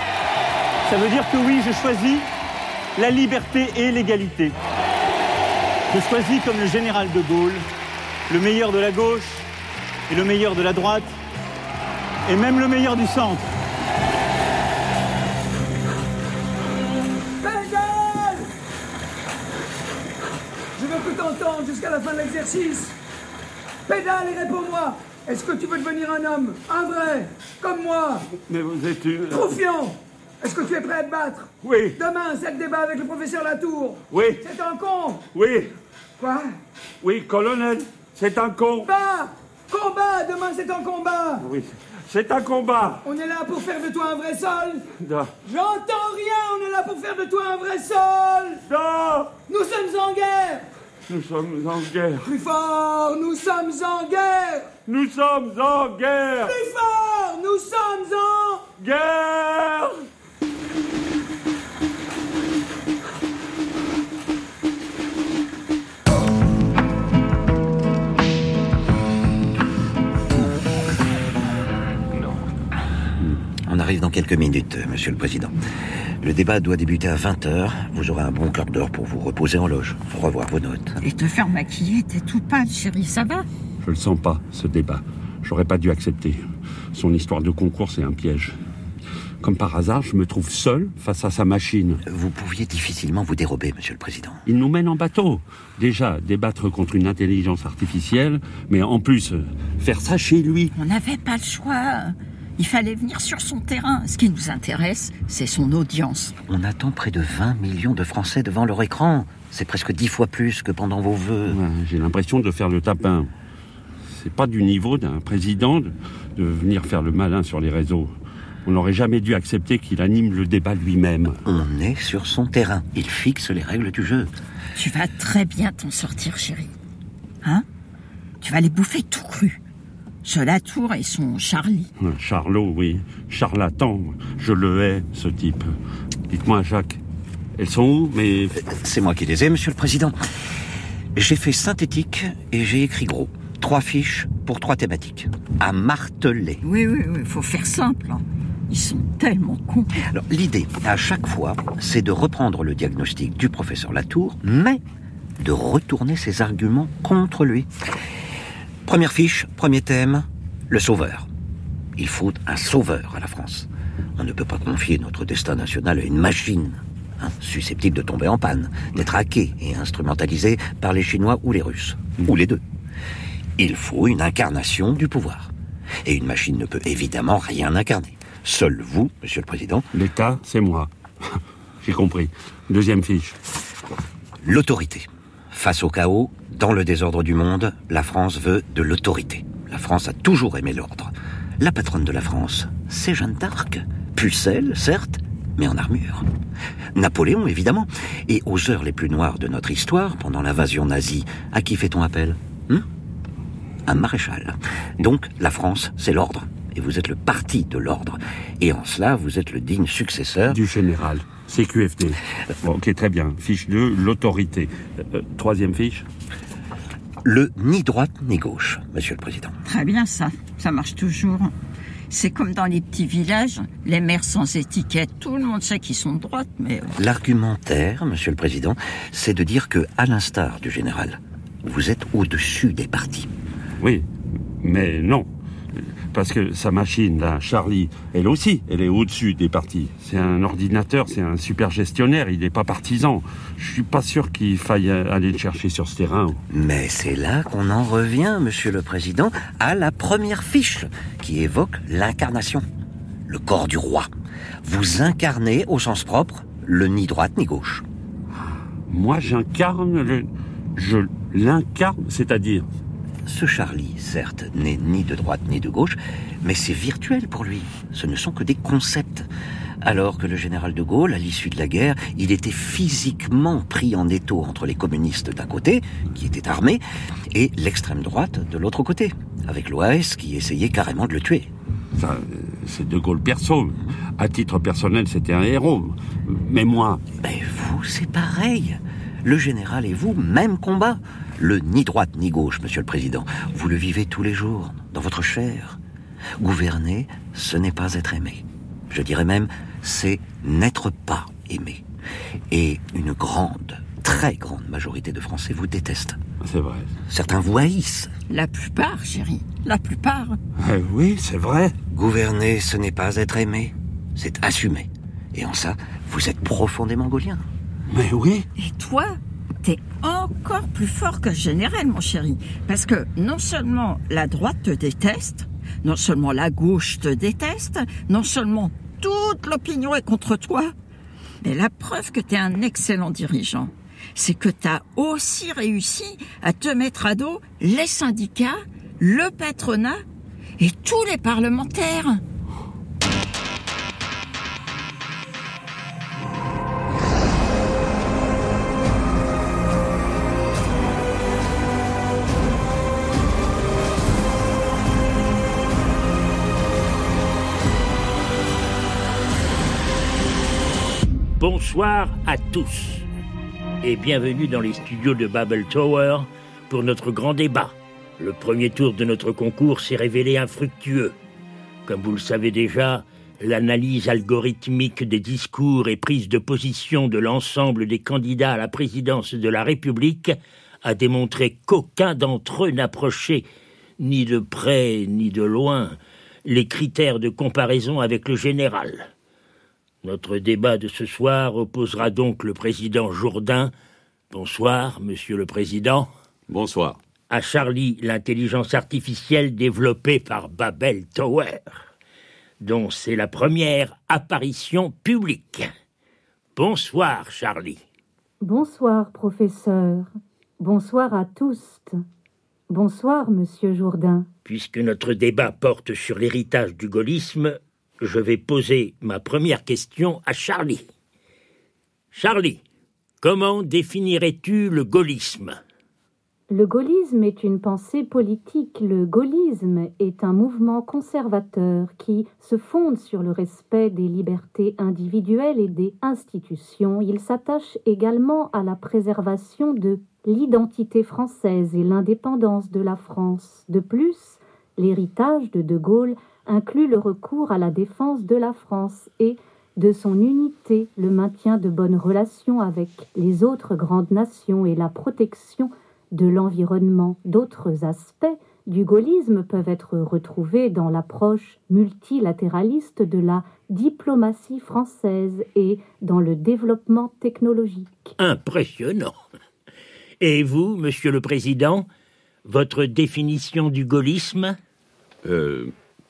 Ça veut dire que oui, je choisis la liberté et l'égalité. Je choisis comme le général de Gaulle le meilleur de la gauche et le meilleur de la droite et même le meilleur du centre. Pédale ! Je veux que t'entendes jusqu'à la fin de l'exercice. Pédale et réponds-moi. Est-ce que tu veux devenir un homme, un vrai, comme moi ? Mais vous êtes une... Troufion ! Est-ce que tu es prêt à te battre ? Oui. Demain, c'est le débat avec le professeur Latour. Oui. C'est un con. Oui. Quoi ? Oui, colonel, c'est un con. Combat ! Combat ! Demain, c'est un combat. Oui, c'est un combat. On est là pour faire de toi un vrai sol. Non. J'entends rien, on est là pour faire de toi un vrai sol. Non. Nous sommes en guerre. Nous sommes en guerre. Plus fort, nous sommes en guerre. Nous sommes en guerre. Plus fort, nous sommes en guerre. On arrive dans quelques minutes, Monsieur le Président. Le débat doit débuter à vingt heures. Vous aurez un bon quart d'heure pour vous reposer en loge, pour revoir vos notes. Et te faire maquiller, t'es tout pâle, chérie, ça va ? Je le sens pas, ce débat. J'aurais pas dû accepter. Son histoire de concours, c'est un piège. Comme par hasard, je me trouve seul face à sa machine. Vous pouviez difficilement vous dérober, Monsieur le Président. Il nous mène en bateau. Déjà, débattre contre une intelligence artificielle, mais en plus, euh, faire ça chez lui. On n'avait pas le choix. Il fallait venir sur son terrain. Ce qui nous intéresse, c'est son audience. On attend près de vingt millions de Français devant leur écran. C'est presque dix fois plus que pendant vos vœux. Ouais, j'ai l'impression de faire le tapin. C'est pas du niveau d'un président de, de venir faire le malin sur les réseaux. On n'aurait jamais dû accepter qu'il anime le débat lui-même. On est sur son terrain. Il fixe les règles du jeu. Tu vas très bien t'en sortir, chérie. Hein ? Tu vas les bouffer tout cru. Ce Latour et son Charlie. Charlot, oui. Charlatan. Je le hais, ce type. Dites-moi, Jacques, elles sont où, mais... C'est moi qui les ai, monsieur le président. J'ai fait synthétique et j'ai écrit gros. Trois fiches pour trois thématiques. À marteler. Oui, oui, oui, faut faire simple. Hein. Ils sont tellement cons. Alors, l'idée, à chaque fois, c'est de reprendre le diagnostic du professeur Latour, mais de retourner ses arguments contre lui. Première fiche, premier thème, le sauveur. Il faut un sauveur à la France. On ne peut pas confier notre destin national à une machine, hein, susceptible de tomber en panne, d'être hackée et instrumentalisée par les Chinois ou les Russes, mmh. ou les deux. Il faut une incarnation du pouvoir. Et une machine ne peut évidemment rien incarner. Seul vous, monsieur le président... L'État, c'est moi. J'ai compris. Deuxième fiche. L'autorité. Face au chaos, dans le désordre du monde, la France veut de l'autorité. La France a toujours aimé l'ordre. La patronne de la France, c'est Jeanne d'Arc. Pucelle, certes, mais en armure. Napoléon, évidemment. Et aux heures les plus noires de notre histoire, pendant l'invasion nazie, à qui fait-on appel hum Un maréchal. Donc, la France, c'est l'ordre. Et vous êtes le parti de l'ordre. Et en cela, vous êtes le digne successeur... Du général. C Q F D. Bon, ok, très bien. Fiche deux, l'autorité. Euh, troisième fiche. Le ni droite ni gauche, monsieur le président. Très bien, ça. Ça marche toujours. C'est comme dans les petits villages, les maires sans étiquette. Tout le monde sait qu'ils sont de droite, mais... L'argumentaire, monsieur le président, c'est de dire que, à l'instar du général, vous êtes au-dessus des partis. Oui, mais non. Parce que sa machine, là, Charlie, elle aussi, elle est au-dessus des partis. C'est un ordinateur, c'est un super gestionnaire, il n'est pas partisan. Je suis pas sûr qu'il faille aller le chercher sur ce terrain. Mais c'est là qu'on en revient, monsieur le président, à la première fiche, qui évoque l'incarnation. Le corps du roi. Vous incarnez, au sens propre, le ni droite ni gauche. Moi, j'incarne le... Je l'incarne, c'est-à-dire... Ce Charlie, certes, n'est ni de droite ni de gauche, mais c'est virtuel pour lui. Ce ne sont que des concepts. Alors que le général de Gaulle, à l'issue de la guerre, il était physiquement pris en étau entre les communistes d'un côté, qui étaient armés, et l'extrême droite de l'autre côté, avec l'O A S qui essayait carrément de le tuer. Ça, c'est de Gaulle perso. À titre personnel, c'était un héros. Mais moi... Mais vous, c'est pareil. Le général et vous, même combat. Le ni droite ni gauche, monsieur le président. Vous le vivez tous les jours, dans votre chair. Gouverner, ce n'est pas être aimé. Je dirais même, c'est n'être pas aimé. Et une grande, très grande majorité de Français vous détestent. C'est vrai. Certains vous haïssent. La plupart, chérie. La plupart. Euh, oui, c'est vrai. Gouverner, ce n'est pas être aimé. C'est assumer. Et en ça, vous êtes profondément gaulien. Mais oui. Et toi, t'es encore plus fort que le général, mon chéri. Parce que non seulement la droite te déteste, non seulement la gauche te déteste, non seulement toute l'opinion est contre toi, mais la preuve que t'es un excellent dirigeant, c'est que t'as aussi réussi à te mettre à dos les syndicats, le patronat et tous les parlementaires. Bonsoir à tous et bienvenue dans les studios de Babel Tower pour notre grand débat. Le premier tour de notre concours s'est révélé infructueux. Comme vous le savez déjà, l'analyse algorithmique des discours et prises de position de l'ensemble des candidats à la présidence de la République a démontré qu'aucun d'entre eux n'approchait, ni de près ni de loin, les critères de comparaison avec le général. Notre débat de ce soir opposera donc le président Jourdain, bonsoir, monsieur le président. Bonsoir. À Charlie, l'intelligence artificielle développée par Babel Tower, dont c'est la première apparition publique. Bonsoir, Charlie. Bonsoir, professeur. Bonsoir à tous. Bonsoir, monsieur Jourdain. Puisque notre débat porte sur l'héritage du gaullisme, je vais poser ma première question à Charlie. Charlie, comment définirais-tu le gaullisme ? Le gaullisme est une pensée politique. Le gaullisme est un mouvement conservateur qui se fonde sur le respect des libertés individuelles et des institutions. Il s'attache également à la préservation de l'identité française et l'indépendance de la France. De plus, l'héritage de De Gaulle inclut le recours à la défense de la France et de son unité, le maintien de bonnes relations avec les autres grandes nations et la protection de l'environnement. D'autres aspects du gaullisme peuvent être retrouvés dans l'approche multilatéraliste de la diplomatie française et dans le développement technologique. Impressionnant. Et vous, Monsieur le Président, votre définition du gaullisme ? euh,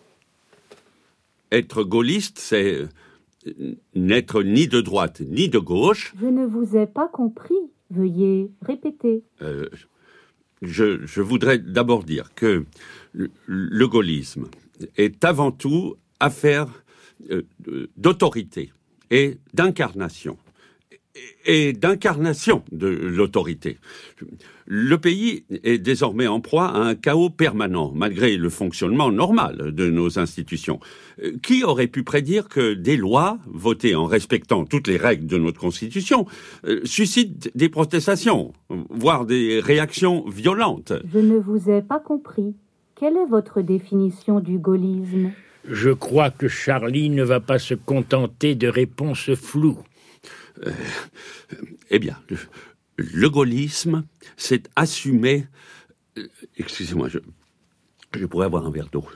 Être gaulliste, c'est n'être ni de droite ni de gauche. Je ne vous ai pas compris. Veuillez répéter. Euh, je, je voudrais d'abord dire que le, le gaullisme est avant tout affaire euh, d'autorité et d'incarnation. Et d'incarnation de l'autorité. Le pays est désormais en proie à un chaos permanent, malgré le fonctionnement normal de nos institutions. Qui aurait pu prédire que des lois, votées en respectant toutes les règles de notre Constitution, suscitent des protestations, voire des réactions violentes ? Je ne vous ai pas compris. Quelle est votre définition du gaullisme ? Je crois que Charlie ne va pas se contenter de réponses floues. Euh, eh bien, le, le gaullisme, c'est assumer... Euh, excusez-moi, je, je pourrais avoir un verre d'eau.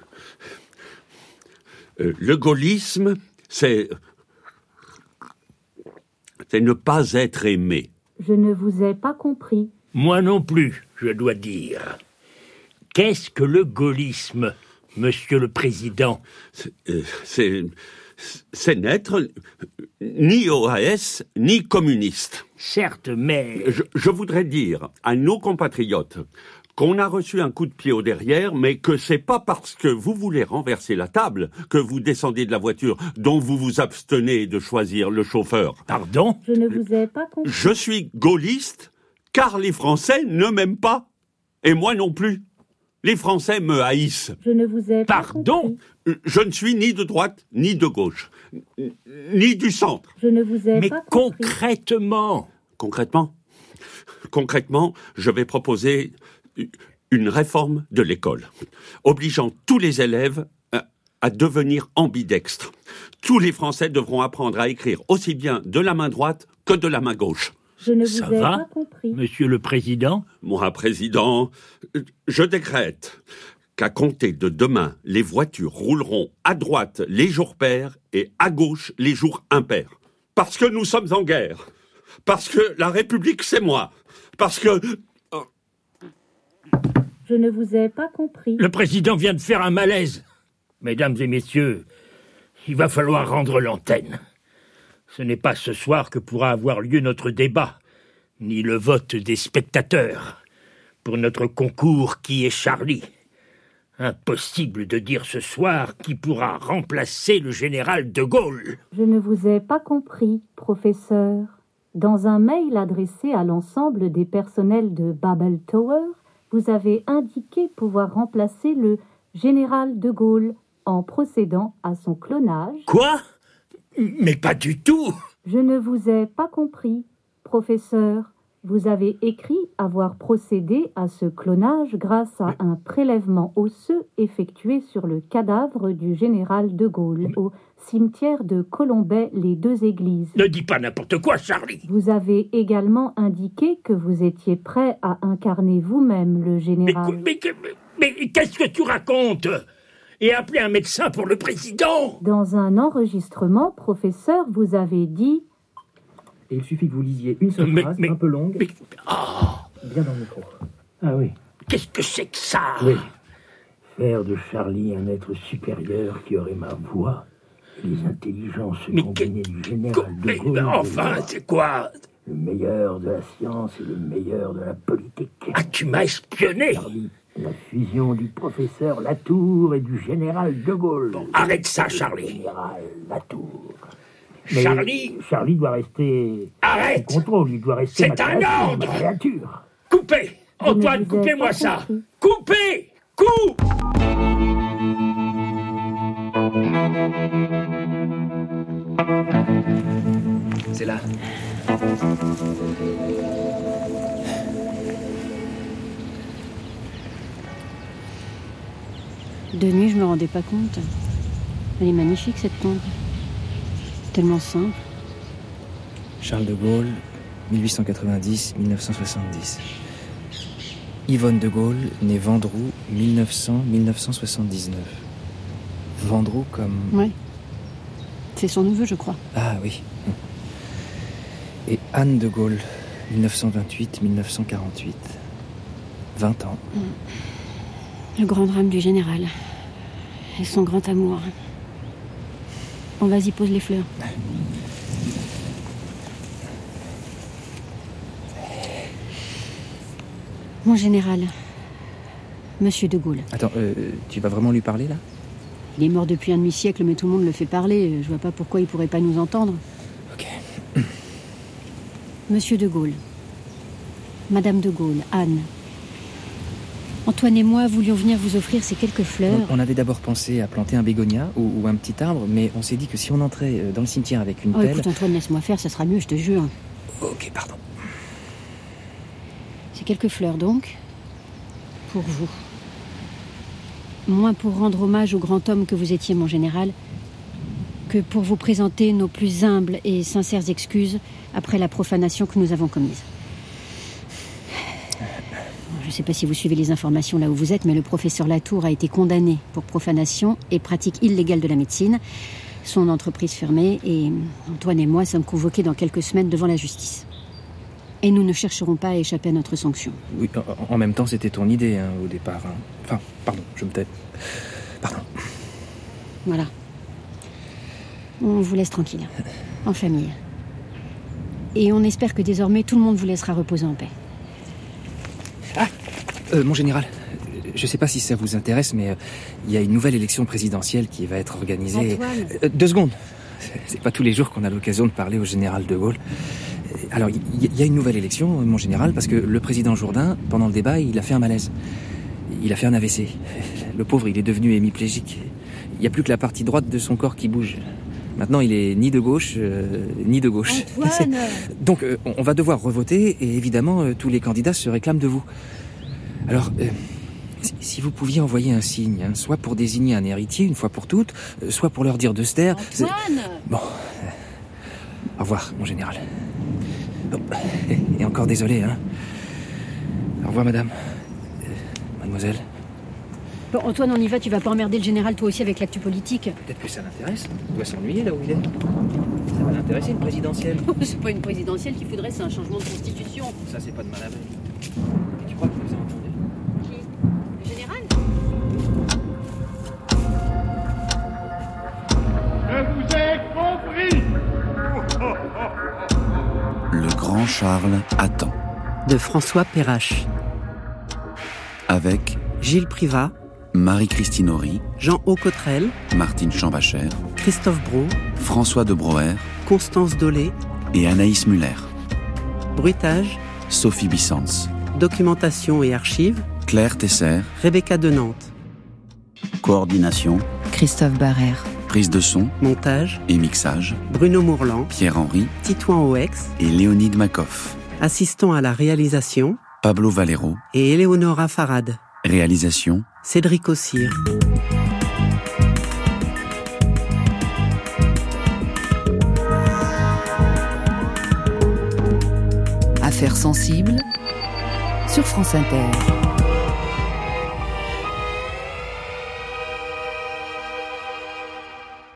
Euh, le gaullisme, c'est... c'est ne pas être aimé. Je ne vous ai pas compris. Moi non plus, je dois dire. Qu'est-ce que le gaullisme, Monsieur le Président ? C'est... Euh, c'est... c'est n'être ni O A S, ni communiste. Certes, mais... Je, je voudrais dire à nos compatriotes qu'on a reçu un coup de pied au derrière, mais que c'est pas parce que vous voulez renverser la table que vous descendez de la voiture, dont vous vous abstenez de choisir le chauffeur. Pardon ? Je ne vous ai pas compris. Je suis gaulliste, car les Français ne m'aiment pas. Et moi non plus. Les Français me haïssent. Je ne vous ai pas Pardon compris. Je ne suis ni de droite, ni de gauche, ni du centre. Je ne vous ai Mais pas compris. concrètement Concrètement Concrètement, je vais proposer une réforme de l'école, obligeant tous les élèves à, à devenir ambidextres. Tous les Français devront apprendre à écrire aussi bien de la main droite que de la main gauche. Je ne Ça vous ai va, pas compris. Monsieur le Président ? Moi, Président, je décrète qu'à compter de demain, les voitures rouleront à droite les jours pairs et à gauche les jours impairs. Parce que nous sommes en guerre. Parce que la République, c'est moi. Parce que... Je ne vous ai pas compris. Le Président vient de faire un malaise. Mesdames et messieurs, il va falloir rendre l'antenne. Ce n'est pas ce soir que pourra avoir lieu notre débat, ni le vote des spectateurs, pour notre concours Qui est Charlie ? Impossible de dire ce soir qui pourra remplacer le général de Gaulle. Je ne vous ai pas compris, professeur. Dans un mail adressé à l'ensemble des personnels de Babel Tower, vous avez indiqué pouvoir remplacer le général de Gaulle en procédant à son clonage. Quoi ? Mais pas du tout. Je ne vous ai pas compris, professeur. Vous avez écrit avoir procédé à ce clonage grâce à un prélèvement osseux effectué sur le cadavre du général de Gaulle au cimetière de Colombey-les-Deux-Églises. Ne dis pas n'importe quoi, Charlie. Vous avez également indiqué que vous étiez prêt à incarner vous-même le général. Mais, mais, mais, mais qu'est-ce que tu racontes ? Et appeler un médecin pour le président ? Dans un enregistrement, professeur, vous avez dit... Et il suffit que vous lisiez une seule mais, phrase, mais, un peu longue, mais, oh, bien dans le micro. Ah oui. Qu'est-ce que c'est que ça ? Oui. Faire de Charlie un être supérieur qui aurait ma voix et les intelligences mais combinées du général de mais, Gaulle. Mais enfin, c'est quoi ? Le meilleur de la science et le meilleur de la politique. Ah, tu m'as espionné ? Charlie, la fusion du professeur Latour et du général de Gaulle. Bon, arrête ça, Charlie. Le général Latour. Mais Charlie Charlie doit rester Arrête sous contrôle, il doit rester C'est un ordre créature. Coupez Antoine, coupez-moi ça. Coupez. Coupe. C'est là. De nuit, je me rendais pas compte. Elle est magnifique, cette tombe. Tellement simple. Charles de Gaulle, mille huit cent quatre-vingt-dix à mille neuf cent soixante-dix. Yvonne de Gaulle, née Vendroux, mille neuf cents à mille neuf cent soixante-dix-neuf. Vendroux comme... Ouais. C'est son neveu, je crois. Ah oui. Et Anne de Gaulle, mille neuf cent vingt-huit à mille neuf cent quarante-huit. vingt ans. Le grand drame du général. Et son grand amour. On vas-y, pose les fleurs. Mon général, Monsieur de Gaulle. Attends, euh, tu vas vraiment lui parler, là? Il est mort depuis un demi-siècle, mais tout le monde le fait parler. Je vois pas pourquoi il pourrait pas nous entendre. Ok. Monsieur de Gaulle, Madame de Gaulle, Anne. Antoine et moi voulions venir vous offrir ces quelques fleurs. On, on avait d'abord pensé à planter un bégonia ou, ou un petit arbre, mais on s'est dit que si on entrait dans le cimetière avec une oh, pelle... Écoute, Antoine, laisse-moi faire, ça sera mieux, je te jure. Ok, pardon. Ces quelques fleurs, donc, pour vous. Moins pour rendre hommage au grand homme que vous étiez, mon général, que pour vous présenter nos plus humbles et sincères excuses après la profanation que nous avons commise. Je ne sais pas si vous suivez les informations là où vous êtes, mais le professeur Latour a été condamné pour profanation et pratique illégale de la médecine. Son entreprise fermée et Antoine et moi sommes convoqués dans quelques semaines devant la justice. Et nous ne chercherons pas à échapper à notre sanction. Oui, en, en même temps, c'était ton idée hein, au départ. Hein. Enfin, pardon, je me tais. Pardon. Voilà. On vous laisse tranquille, en famille. Et on espère que désormais tout le monde vous laissera reposer en paix. Ah euh, Mon général, je ne sais pas si ça vous intéresse, mais il euh, y a une nouvelle élection présidentielle qui va être organisée... Antoine. Euh, deux secondes. C'est pas tous les jours qu'on a l'occasion de parler au général de Gaulle. Alors, il y, y a une nouvelle élection, mon général, parce que le président Jourdain, pendant le débat, il a fait un malaise. Il a fait un A V C. Le pauvre, il est devenu hémiplégique. Il n'y a plus que la partie droite de son corps qui bouge. Maintenant, il est ni de gauche, euh, ni de gauche. Antoine. Donc, euh, on va devoir revoter, et évidemment, euh, tous les candidats se réclament de vous. Alors, euh, si, si vous pouviez envoyer un signe, hein, soit pour désigner un héritier, une fois pour toutes, euh, soit pour leur dire de se taire... Antoine. Bon. Euh, au revoir, mon général. Bon. Et encore désolé, hein. Au revoir, madame. Euh, mademoiselle. Bon, Antoine, on y va, tu vas pas emmerder le général toi aussi avec l'actu politique. Peut-être que ça l'intéresse. Il doit s'ennuyer là où il est. Ça va l'intéresser, une présidentielle. C'est pas une présidentielle qu'il faudrait, c'est un changement de constitution. Ça, c'est pas de mal à veille. Tu crois qu'il nous a entendus? Qui? Le général? Je vous ai compris. Le grand Charles attend. De François Perrache. Avec Gilles Privat, Marie-Christine Horry, Jean Aucotrel, Martine Chambachère, Christophe Brault, François de Broer, Constance Dolé et Anaïs Muller. Bruitage, Sophie Bissans. Documentation et archives, Claire Tesser. Rebecca Denante. Coordination, Christophe Barrère. Prise de son, montage et mixage, Bruno Mourlan, Pierre-Henri, Titouan Oex et Léonide Makoff. Assistant à la réalisation, Pablo Valero et Éléonora Farad. Réalisation, Cédric Ossire. Affaires sensibles sur France Inter.